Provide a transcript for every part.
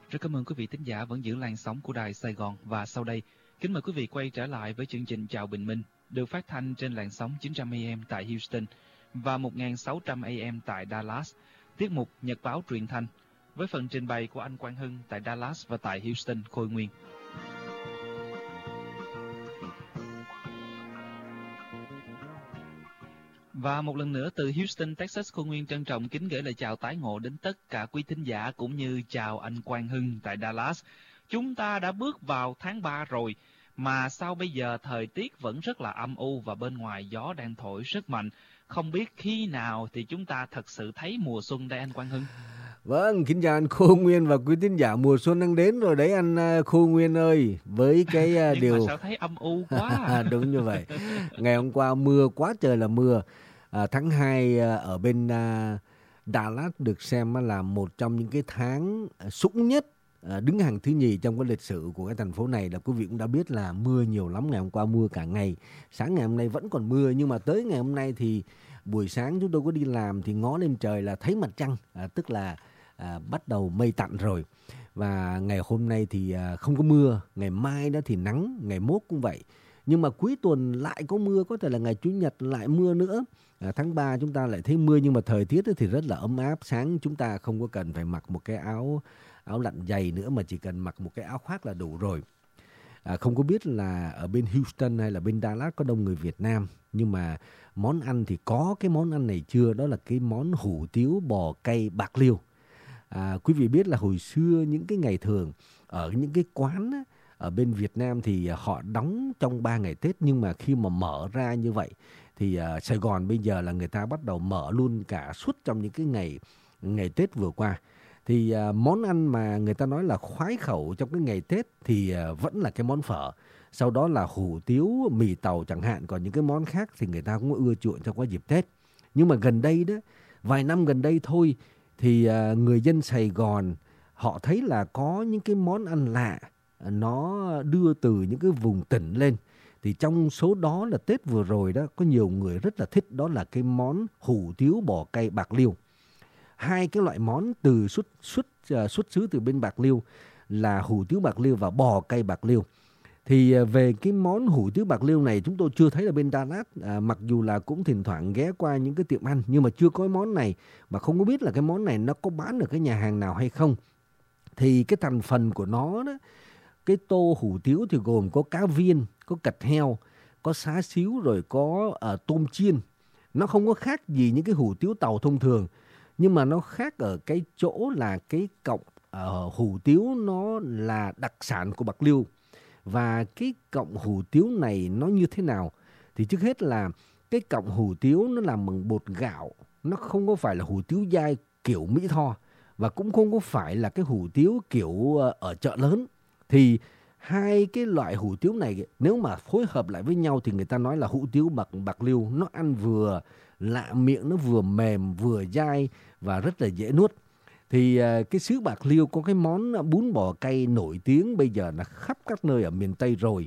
Rất cảm ơn quý vị thính giả vẫn giữ làn sóng của Đài Sài Gòn. Và sau đây, kính mời quý vị quay trở lại với chương trình Chào Bình Minh, được phát thanh trên làn sóng 900 AM tại Houston và 1600 AM tại Dallas. Tiết mục Nhật báo truyền thanh với phần trình bày của anh Quang Hưng tại Dallas và tại Houston, Khôi Nguyên. Và một lần nữa từ Houston, Texas, Khôi Nguyên trân trọng kính gửi lời chào tái ngộ đến tất cả quý thính giả cũng như chào anh Quang Hưng tại Dallas. Chúng ta đã bước vào tháng 3 rồi, mà sao bây giờ thời tiết vẫn rất là âm u và bên ngoài gió đang thổi rất mạnh. Không biết khi nào thì chúng ta thật sự thấy mùa xuân đây anh Quang Hưng? Vâng, kính chào anh Khôi Nguyên và quý thính giả, mùa xuân đang đến rồi đấy anh Khôi Nguyên ơi. Với cái nhưng điều mà sao thấy âm u quá Đúng như vậy. Ngày hôm qua mưa quá trời là mưa. Tháng 2 ở bên Dallas được xem là một trong những cái tháng sũng nhất, đứng hàng thứ nhì trong cái lịch sử của cái thành phố này. Là quý vị cũng đã biết là mưa nhiều lắm. Ngày hôm qua mưa cả ngày, sáng ngày hôm nay vẫn còn mưa, nhưng mà tới ngày hôm nay thì buổi sáng chúng tôi có đi làm thì ngó lên trời là thấy mặt trăng, tức là bắt đầu mây tạnh rồi. Và ngày hôm nay thì không có mưa, ngày mai đó thì nắng, ngày mốt cũng vậy. Nhưng mà cuối tuần lại có mưa, có thể là ngày Chủ nhật lại mưa nữa. Tháng 3 chúng ta lại thấy mưa, nhưng mà thời tiết thì rất là ấm áp. Sáng chúng ta không có cần phải mặc một cái áo lạnh dày nữa, mà chỉ cần mặc một cái áo khoác là đủ rồi. Không có biết là ở bên Houston hay là bên Dallas có đông người Việt Nam, nhưng mà món ăn thì có cái món ăn này chưa, đó là cái món hủ tiếu bò cay bạc liêu. Quý vị biết là hồi xưa những cái ngày thường ở những cái quán á, ở bên Việt Nam thì họ đóng trong 3 ngày Tết, nhưng mà khi mà mở ra như vậy thì Sài Gòn bây giờ là người ta bắt đầu mở luôn cả suốt trong những cái ngày Tết vừa qua. Thì món ăn mà người ta nói là khoái khẩu trong cái ngày Tết thì vẫn là cái món phở. Sau đó là hủ tiếu, mì tàu chẳng hạn. Còn những cái món khác thì người ta cũng ưa chuộng trong cái dịp Tết. Nhưng mà gần đây đó, vài năm gần đây thôi, thì người dân Sài Gòn họ thấy là có những cái món ăn lạ nó đưa từ những cái vùng tỉnh lên. Thì trong số đó là Tết vừa rồi đó, có nhiều người rất là thích, đó là cái món hủ tiếu bò cay bạc liêu. Hai cái loại món từ xuất xứ từ bên Bạc Liêu là hủ tiếu bạc liêu và bò cay bạc liêu. Thì về cái món hủ tiếu bạc liêu này chúng tôi chưa thấy ở bên Dallas, mặc dù là cũng thỉnh thoảng ghé qua những cái tiệm ăn, nhưng mà chưa có món này, mà không có biết là cái món này nó có bán ở cái nhà hàng nào hay không. Thì cái thành phần của nó đó, cái tô hủ tiếu thì gồm có cá viên, có cạch heo, có xá xíu, rồi có tôm chiên. Nó không có khác gì những cái hủ tiếu tàu thông thường, nhưng mà nó khác ở cái chỗ là cái cọng hủ tiếu nó là đặc sản của Bạc Liêu. Và cái cọng hủ tiếu này nó như thế nào? Thì trước hết là cái cọng hủ tiếu nó làm bằng bột gạo. Nó không có phải là hủ tiếu dai kiểu Mỹ Tho, và cũng không có phải là cái hủ tiếu kiểu ở chợ lớn. Thì hai cái loại hủ tiếu này nếu mà phối hợp lại với nhau thì người ta nói là hủ tiếu Bạc Liêu. Nó ăn vừa lạ miệng, nó vừa mềm, vừa dai và rất là dễ nuốt. Thì cái xứ Bạc Liêu có cái món bún bò cay nổi tiếng bây giờ là khắp các nơi ở miền Tây rồi.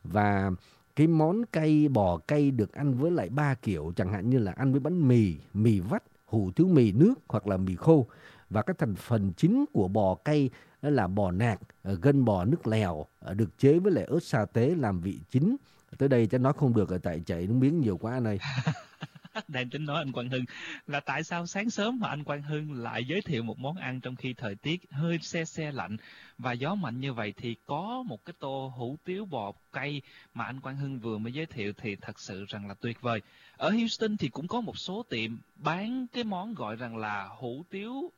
Và cái món cay bò cay được ăn với lại 3 kiểu, chẳng hạn như là ăn với bánh mì, mì vắt, hủ tiếu mì nước hoặc là mì khô. Và các thành phần chính của bò cay đó là bò nạc, gân bò nước lèo, được chế với lại ớt sa tế làm vị chính. Tới đây chắc nói không được rồi, tại chảy nước miếng nhiều quá anh ơi. Đang tính nói anh Quang Hưng là tại sao sáng sớm mà anh Quang Hưng lại giới thiệu một món ăn trong khi thời tiết hơi se lạnh và gió mạnh như vậy, thì có một cái tô hủ tiếu bò cay mà anh Quang Hưng vừa mới giới thiệu thì thật sự rằng là tuyệt vời. Ở Houston thì cũng có một số tiệm bán cái món gọi rằng là hủ tiếu,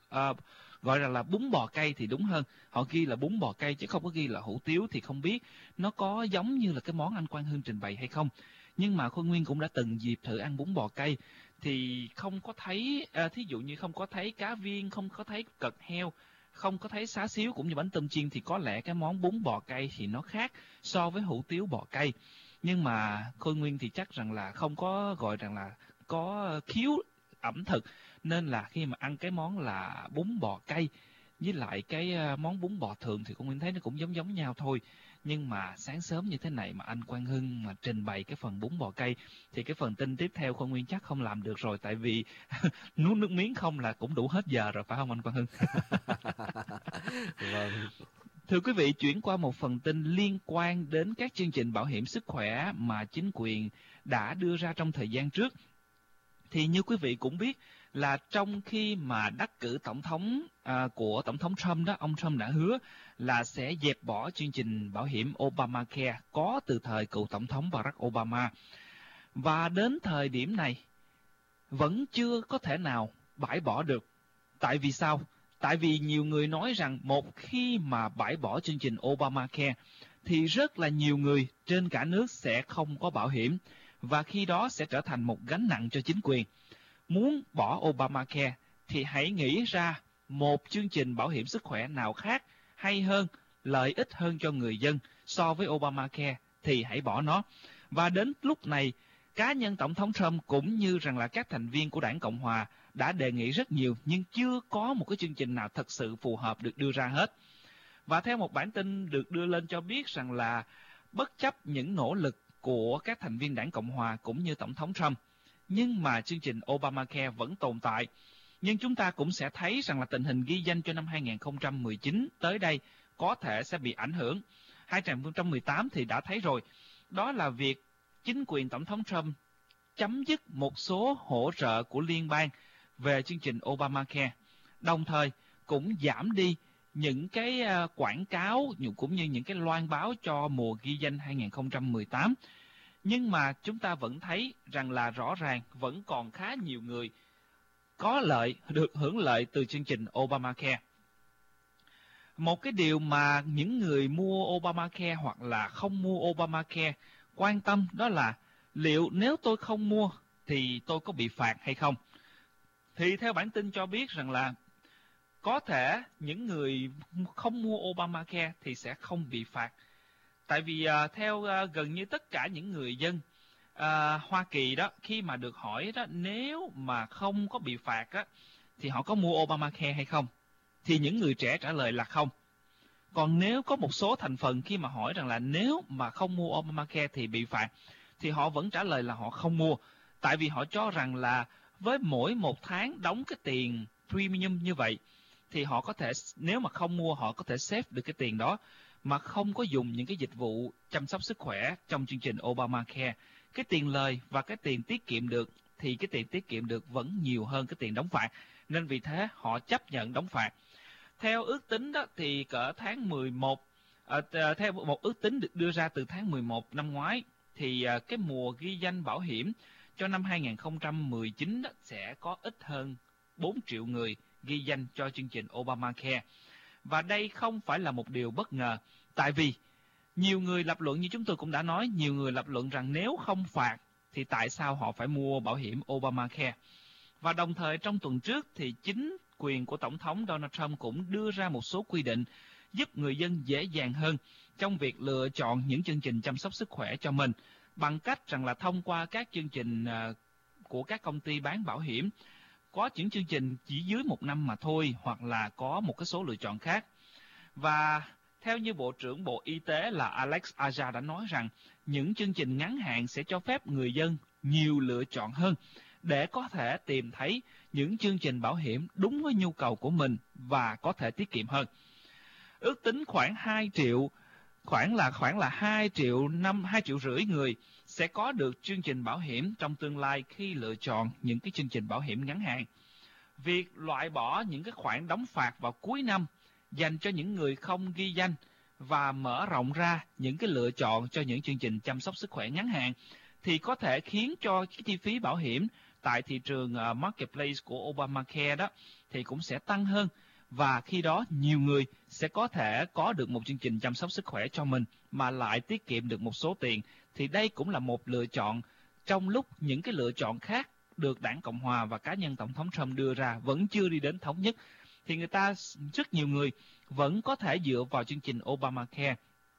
gọi rằng là bún bò cay thì đúng hơn. Họ ghi là bún bò cay chứ không có ghi là hủ tiếu, thì không biết nó có giống như là cái món anh Quang Hưng trình bày hay không. Nhưng mà Khôi Nguyên cũng đã từng dịp thử ăn bún bò cay thì không có thấy, thí dụ như không có thấy cá viên, không có thấy cật heo, không có thấy xá xíu cũng như bánh tôm chiên, thì có lẽ cái món bún bò cay thì nó khác so với hủ tiếu bò cay. Nhưng mà Khôi Nguyên thì chắc rằng là không có gọi rằng là có khiếu ẩm thực, nên là khi mà ăn cái món là bún bò cay với lại cái món bún bò thường thì Khôi Nguyên thấy nó cũng giống nhau thôi. Nhưng mà sáng sớm như thế này mà anh Quang Hưng mà trình bày cái phần bún bò cay thì cái phần tin tiếp theo Khoa Nguyên chắc không làm được rồi, tại vì nuốt nước miếng không là cũng đủ hết giờ rồi, phải không anh Quang Hưng? Vâng. Thưa quý vị, chuyển qua một phần tin liên quan đến các chương trình bảo hiểm sức khỏe mà chính quyền đã đưa ra trong thời gian trước. Thì như quý vị cũng biết là trong khi mà đắc cử tổng thống của Tổng thống Trump đó, ông Trump đã hứa là sẽ dẹp bỏ chương trình bảo hiểm Obamacare có từ thời cựu Tổng thống Barack Obama. Và đến thời điểm này vẫn chưa có thể nào bãi bỏ được. Tại vì sao? Tại vì nhiều người nói rằng một khi mà bãi bỏ chương trình Obamacare thì rất là nhiều người trên cả nước sẽ không có bảo hiểm, và khi đó sẽ trở thành một gánh nặng cho chính quyền. Muốn bỏ Obamacare thì hãy nghĩ ra một chương trình bảo hiểm sức khỏe nào khác hay hơn, lợi ích hơn cho người dân so với Obamacare thì hãy bỏ nó. Và đến lúc này, cá nhân Tổng thống Trump cũng như rằng là các thành viên của Đảng Cộng Hòa đã đề nghị rất nhiều, nhưng chưa có một cái chương trình nào thật sự phù hợp được đưa ra hết. Và theo một bản tin được đưa lên cho biết rằng là bất chấp những nỗ lực của các thành viên Đảng Cộng Hòa cũng như Tổng thống Trump, nhưng mà chương trình Obamacare vẫn tồn tại. Nhưng chúng ta cũng sẽ thấy rằng là tình hình ghi danh cho năm 2019 tới đây có thể sẽ bị ảnh hưởng. 2018 thì đã thấy rồi, đó là việc chính quyền Tổng thống Trump chấm dứt một số hỗ trợ của liên bang về chương trình Obamacare, đồng thời cũng giảm đi những cái quảng cáo cũng như những cái loan báo cho mùa ghi danh 2018. Nhưng mà chúng ta vẫn thấy rằng là rõ ràng vẫn còn khá nhiều người có lợi, được hưởng lợi từ chương trình Obamacare. Một cái điều mà những người mua Obamacare hoặc là không mua Obamacare quan tâm đó là liệu nếu tôi không mua thì tôi có bị phạt hay không? Thì theo bản tin cho biết rằng là có thể những người không mua Obamacare thì sẽ không bị phạt. Tại vì theo gần như tất cả những người dân Hoa Kỳ đó, khi mà được hỏi đó nếu mà không có bị phạt á, thì họ có mua Obamacare hay không? Thì những người trẻ trả lời là không. Còn nếu có một số thành phần khi mà hỏi rằng là nếu mà không mua Obamacare thì bị phạt, thì họ vẫn trả lời là họ không mua. Tại vì họ cho rằng là với mỗi một tháng đóng cái tiền premium như vậy, thì họ có thể, nếu mà không mua, họ có thể save được cái tiền đó mà không có dùng những cái dịch vụ chăm sóc sức khỏe trong chương trình Obamacare. Cái tiền lời và cái tiền tiết kiệm được thì cái tiền tiết kiệm được vẫn nhiều hơn cái tiền đóng phạt, nên vì thế họ chấp nhận đóng phạt. Theo ước tính đó thì cỡ tháng 11, theo một ước tính được đưa ra từ tháng 11 năm ngoái, thì cái mùa ghi danh bảo hiểm cho năm 2019 đó sẽ có ít hơn 4 triệu người ghi danh cho chương trình Obamacare. Và đây không phải là một điều bất ngờ, tại vì nhiều người lập luận, như chúng tôi cũng đã nói, nhiều người lập luận rằng nếu không phạt thì tại sao họ phải mua bảo hiểm Obamacare. Và đồng thời trong tuần trước thì chính quyền của Tổng thống Donald Trump cũng đưa ra một số quy định giúp người dân dễ dàng hơn trong việc lựa chọn những chương trình chăm sóc sức khỏe cho mình, bằng cách rằng là thông qua các chương trình của các công ty bán bảo hiểm, có những chương trình chỉ dưới 1 năm mà thôi, hoặc là có một cái số lựa chọn khác. Và theo như Bộ trưởng Bộ Y tế là Alex Azar đã nói rằng những chương trình ngắn hạn sẽ cho phép người dân nhiều lựa chọn hơn để có thể tìm thấy những chương trình bảo hiểm đúng với nhu cầu của mình và có thể tiết kiệm hơn. Ước tính khoảng 2 triệu, khoảng là 2 triệu rưỡi người sẽ có được chương trình bảo hiểm trong tương lai khi lựa chọn những cái chương trình bảo hiểm ngắn hạn. Việc loại bỏ những cái khoản đóng phạt vào cuối năm dành cho những người không ghi danh và mở rộng ra những cái lựa chọn cho những chương trình chăm sóc sức khỏe ngắn hạn thì có thể khiến cho cái chi phí bảo hiểm tại thị trường marketplace của Obamacare đó thì cũng sẽ tăng hơn, và khi đó nhiều người sẽ có thể có được một chương trình chăm sóc sức khỏe cho mình mà lại tiết kiệm được một số tiền. Thì đây cũng là một lựa chọn trong lúc những cái lựa chọn khác được Đảng Cộng Hòa và cá nhân Tổng thống Trump đưa ra vẫn chưa đi đến thống nhất. Thì rất nhiều người vẫn có thể dựa vào chương trình Obamacare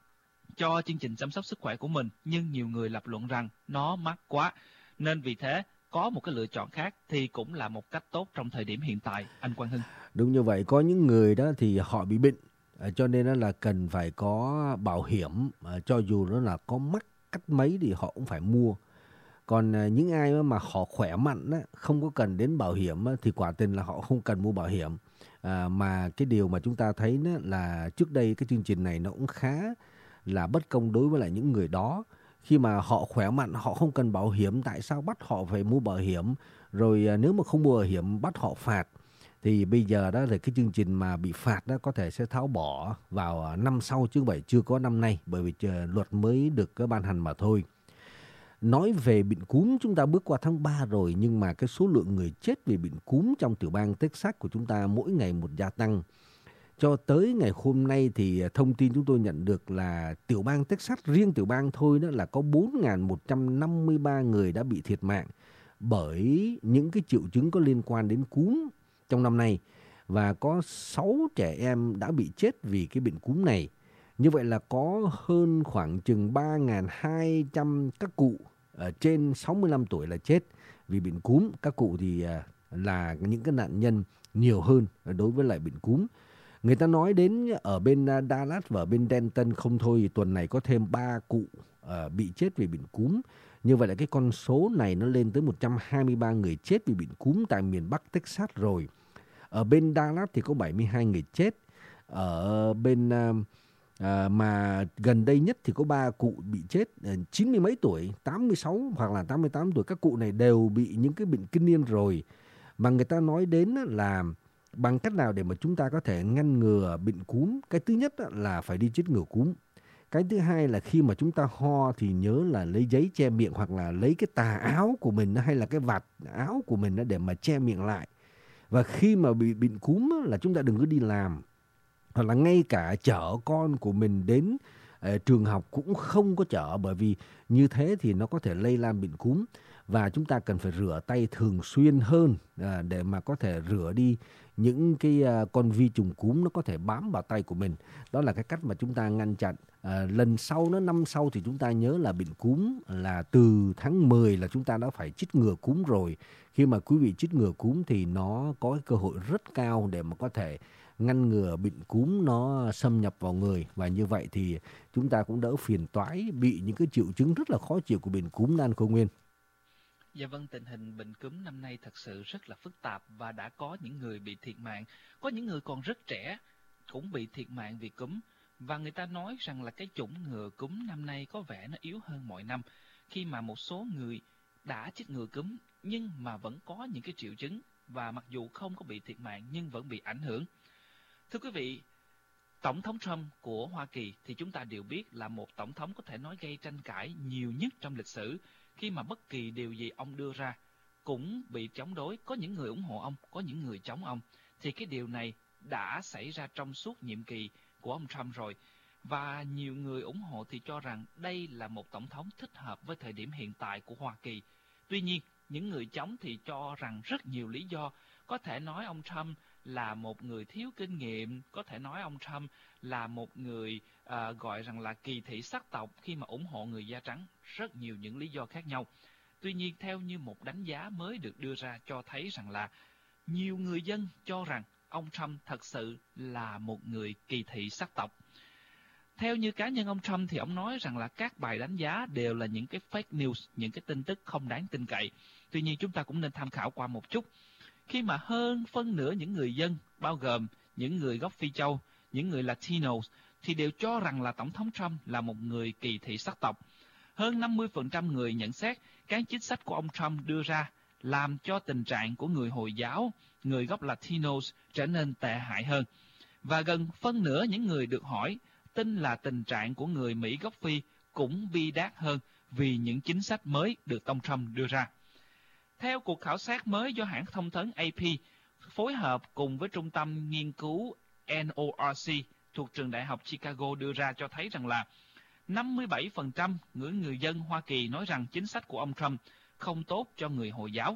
cho chương trình chăm sóc sức khỏe của mình, nhưng nhiều người lập luận rằng nó mắc quá, nên vì thế có một cái lựa chọn khác thì cũng là một cách tốt trong thời điểm hiện tại, anh Quang Hưng. Đúng như vậy, có những người đó thì họ bị bệnh, cho nên nó là cần phải có bảo hiểm, cho dù nó là có mắc cách mấy thì họ cũng phải mua. Còn những ai mà họ khỏe mạnh á, không có cần đến bảo hiểm á, thì quả tình là họ không cần mua bảo hiểm. Mà cái điều mà chúng ta thấy đó là trước đây cái chương trình này nó cũng khá là bất công đối với lại những người đó. Khi mà họ khỏe mạnh, họ không cần bảo hiểm, tại sao bắt họ phải mua bảo hiểm? Rồi nếu mà không mua bảo hiểm bắt họ phạt. Thì bây giờ đó là cái chương trình mà bị phạt đó có thể sẽ tháo bỏ vào năm sau chứ không phải chưa có năm nay, bởi vì luật mới được ban hành mà thôi. Nói về bệnh cúm, chúng ta bước qua tháng 3 rồi, nhưng mà cái số lượng người chết vì bệnh cúm trong tiểu bang Texas của chúng ta mỗi ngày một gia tăng. Cho tới ngày hôm nay thì thông tin chúng tôi nhận được là tiểu bang Texas, riêng tiểu bang thôi đó là có 4.153 người đã bị thiệt mạng bởi những cái triệu chứng có liên quan đến cúm trong năm nay. Và có 6 trẻ em đã bị chết vì cái bệnh cúm này. Như vậy là có hơn khoảng chừng 3.200 các cụ trên 65 tuổi là chết vì bệnh cúm. Các cụ thì là những cái nạn nhân nhiều hơn đối với lại bệnh cúm. Người ta nói đến ở bên Dallas và ở bên Denton không thôi thì tuần này có thêm 3 cụ bị chết vì bệnh cúm. Như vậy là cái con số này nó lên tới 123 người chết vì bệnh cúm tại miền Bắc Texas rồi. Ở bên Dallas thì có 72 người chết. Ở bên mà gần đây nhất thì có 3 cụ bị chết 90 mấy tuổi, 86 hoặc là 88 tuổi. Các cụ này đều bị những cái bệnh kinh niên rồi. Mà người ta nói đến là bằng cách nào để mà chúng ta có thể ngăn ngừa bệnh cúm. Cái thứ nhất là phải đi chích ngừa cúm. Cái thứ hai là khi mà chúng ta ho thì nhớ là lấy giấy che miệng, hoặc là lấy cái tà áo của mình hay là cái vạt áo của mình để mà che miệng lại. Và khi mà bị bệnh cúm là chúng ta đừng có đi làm, hoặc là ngay cả chở con của mình đến trường học cũng không có chở, bởi vì như thế thì nó có thể lây lan bệnh cúm. Và chúng ta cần phải rửa tay thường xuyên hơn để mà có thể rửa đi những cái con vi trùng cúm nó có thể bám vào tay của mình. Đó là cái cách mà chúng ta ngăn chặn. Lần sau, năm sau thì chúng ta nhớ là bệnh cúm là từ tháng 10 là chúng ta đã phải chích ngừa cúm rồi. Khi mà quý vị chích ngừa cúm thì nó có cơ hội rất cao để mà có thể ngăn ngừa bệnh cúm nó xâm nhập vào người. Và như vậy thì chúng ta cũng đỡ phiền toái bị những cái triệu chứng rất là khó chịu của bệnh cúm Đan Cô Nguyên. Dạ vâng, tình hình bệnh cúm năm nay thật sự rất là phức tạp và đã có những người bị thiệt mạng. Có những người còn rất trẻ cũng bị thiệt mạng vì cúm. Và người ta nói rằng là cái chủng ngừa cúm năm nay có vẻ nó yếu hơn mọi năm. Khi mà một số người đã chích ngừa cúm nhưng mà vẫn có những cái triệu chứng, và mặc dù không có bị thiệt mạng nhưng vẫn bị ảnh hưởng. Thưa quý vị, Tổng thống Trump của Hoa Kỳ thì chúng ta đều biết là một tổng thống có thể nói gây tranh cãi nhiều nhất trong lịch sử, khi mà bất kỳ điều gì ông đưa ra cũng bị chống đối. Có những người ủng hộ ông, có những người chống ông. Thì cái điều này đã xảy ra trong suốt nhiệm kỳ của ông Trump rồi. Và nhiều người ủng hộ thì cho rằng đây là một tổng thống thích hợp với thời điểm hiện tại của Hoa Kỳ. Tuy nhiên, những người chống thì cho rằng rất nhiều lý do. Có thể nói ông Trump là một người thiếu kinh nghiệm, có thể nói ông Trump là một người gọi rằng là kỳ thị sắc tộc khi mà ủng hộ người da trắng, rất nhiều những lý do khác nhau. Tuy nhiên, theo như một đánh giá mới được đưa ra cho thấy rằng là nhiều người dân cho rằng ông Trump thật sự là một người kỳ thị sắc tộc. Theo như cá nhân ông Trump thì ông nói rằng là các bài đánh giá đều là những cái fake news, những cái tin tức không đáng tin cậy. Tuy nhiên chúng ta cũng nên tham khảo qua một chút. Khi mà hơn phân nửa những người dân, bao gồm những người gốc Phi Châu, những người Latinos, thì đều cho rằng là Tổng thống Trump là một người kỳ thị sắc tộc. Hơn 50% người nhận xét các chính sách của ông Trump đưa ra làm cho tình trạng của người Hồi giáo, người gốc Latinos trở nên tệ hại hơn. Và gần phân nửa những người được hỏi tin là tình trạng của người Mỹ gốc Phi cũng bi đát hơn vì những chính sách mới được ông Trump đưa ra. Theo cuộc khảo sát mới do hãng thông tấn AP phối hợp cùng với trung tâm nghiên cứu NORC thuộc trường đại học Chicago đưa ra cho thấy rằng là 57% người dân Hoa Kỳ nói rằng chính sách của ông Trump không tốt cho người Hồi giáo.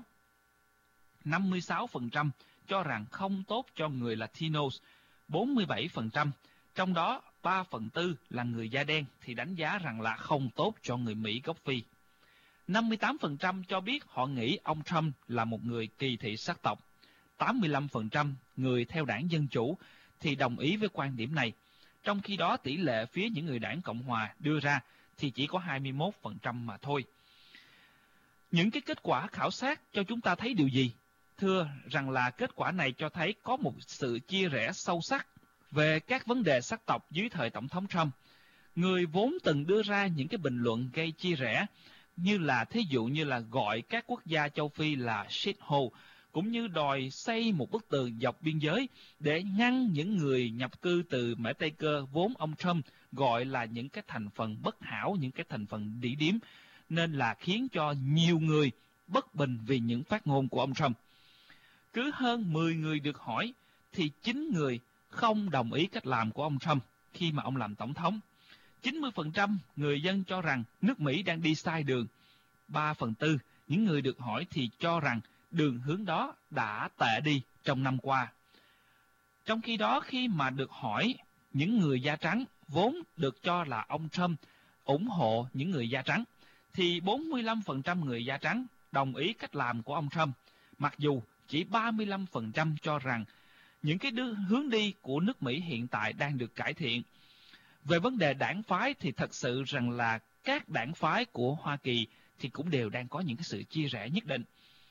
56% cho rằng không tốt cho người Latinos. 47%, trong đó 3/4 là người da đen thì đánh giá rằng là không tốt cho người Mỹ gốc Phi. 58% cho biết họ nghĩ ông Trump là một người kỳ thị sắc tộc. 85% người theo đảng Dân Chủ thì đồng ý với quan điểm này. Trong khi đó tỷ lệ phía những người đảng Cộng hòa đưa ra thì chỉ có 21% mà thôi. Những cái kết quả khảo sát cho chúng ta thấy điều gì? Thưa rằng là kết quả này cho thấy có một sự chia rẽ sâu sắc về các vấn đề sắc tộc dưới thời Tổng thống Trump. Người vốn từng đưa ra những cái bình luận gây chia rẽ, như là thí dụ như là gọi các quốc gia châu Phi là shithole, cũng như đòi xây một bức tường dọc biên giới để ngăn những người nhập cư từ Mễ Tây Cơ vốn ông Trump gọi là những cái thành phần bất hảo, những cái thành phần đỉ điếm, nên là khiến cho nhiều người bất bình vì những phát ngôn của ông Trump. Cứ hơn 10 người được hỏi thì 9 người không đồng ý cách làm của ông Trump khi mà ông làm tổng thống. 90% người dân cho rằng nước Mỹ đang đi sai đường. 3/4 những người được hỏi thì cho rằng đường hướng đó đã tệ đi trong năm qua. Trong khi đó, khi mà được hỏi những người da trắng vốn được cho là ông Trump ủng hộ những người da trắng, thì 45% người da trắng đồng ý cách làm của ông Trump, mặc dù chỉ 35% cho rằng những cái hướng đi của nước Mỹ hiện tại đang được cải thiện. Về vấn đề đảng phái thì thật sự rằng là các đảng phái của Hoa Kỳ thì cũng đều đang có những cái sự chia rẽ nhất định.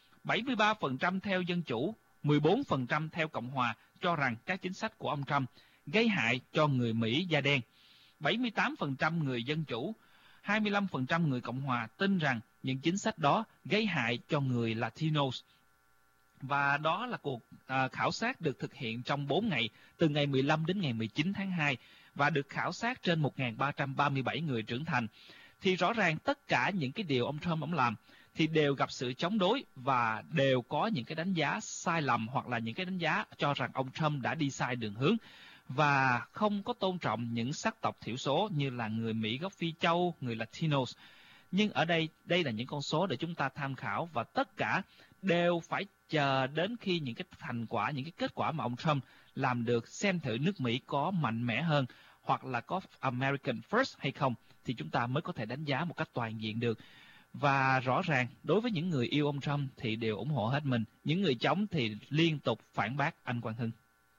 73% theo Dân Chủ, 14% theo Cộng Hòa cho rằng các chính sách của ông Trump gây hại cho người Mỹ da đen. 78% người Dân Chủ, 25% người Cộng Hòa tin rằng những chính sách đó gây hại cho người Latinos. Và đó là cuộc khảo sát được thực hiện trong 4 ngày, từ ngày 15 đến ngày 19 tháng 2, và được khảo sát trên 1.337 người trưởng thành. Thì rõ ràng tất cả những cái điều ông Trump làm thì đều gặp sự chống đối và đều có những cái đánh giá sai lầm, hoặc là những cái đánh giá cho rằng ông Trump đã đi sai đường hướng và không có tôn trọng những sắc tộc thiểu số như là người Mỹ gốc Phi Châu, người Latinos. Nhưng ở đây là những con số để chúng ta tham khảo, và tất cả đều phải chờ đến khi những cái thành quả, những cái kết quả mà ông Trump làm được, xem thử nước Mỹ có mạnh mẽ hơn hoặc là có American First hay không, thì chúng ta mới có thể đánh giá một cách toàn diện được. Và rõ ràng đối với những người yêu ông Trump thì đều ủng hộ hết mình, những người chống thì liên tục phản bác anh Quang Hưng.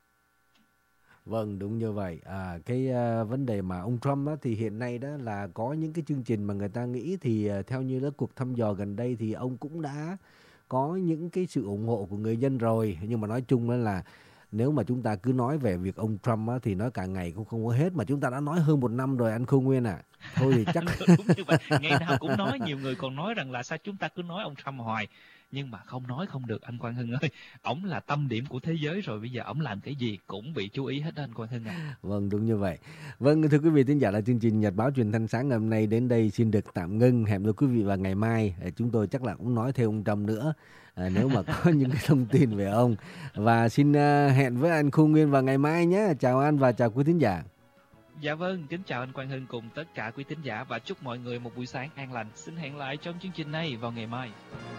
Vâng, đúng như vậy. Vấn đề mà ông Trump á, thì hiện nay đó là có những cái chương trình mà người ta nghĩ thì theo như đó cuộc thăm dò gần đây thì ông cũng đã có những cái sự ủng hộ của người dân rồi. Nhưng mà nói chung là nếu mà chúng ta cứ nói về việc ông Trump á, thì nói cả ngày cũng không có hết, mà chúng ta đã nói hơn 1 năm rồi anh Khâu Nguyên ạ. Thôi thì chắc đúng như vậy. Ngày nào cũng nói, nhiều người còn nói rằng là sao chúng ta cứ nói ông Trump hoài, nhưng mà không nói không được anh Quang Hưng ơi. Ổng là tâm điểm của thế giới rồi, bây giờ ổng làm cái gì cũng bị chú ý hết đó anh Quang Hưng ạ. Vâng, đúng như vậy. Vâng, thưa quý vị thính giả, là chương trình Nhật báo Truyền thanh sáng ngày hôm nay đến đây xin được tạm ngưng. Hẹn gặp quý vị vào ngày mai. Chúng tôi chắc là cũng nói thêm ông Trump nữa, nếu mà có những cái thông tin về ông. Và xin hẹn với anh Khâu Nguyên vào ngày mai nhé. Chào anh và chào quý thính giả. Dạ vâng, kính chào anh Quang Hưng cùng tất cả quý thính giả, và chúc mọi người một buổi sáng an lành. Xin hẹn lại trong chương trình này vào ngày mai.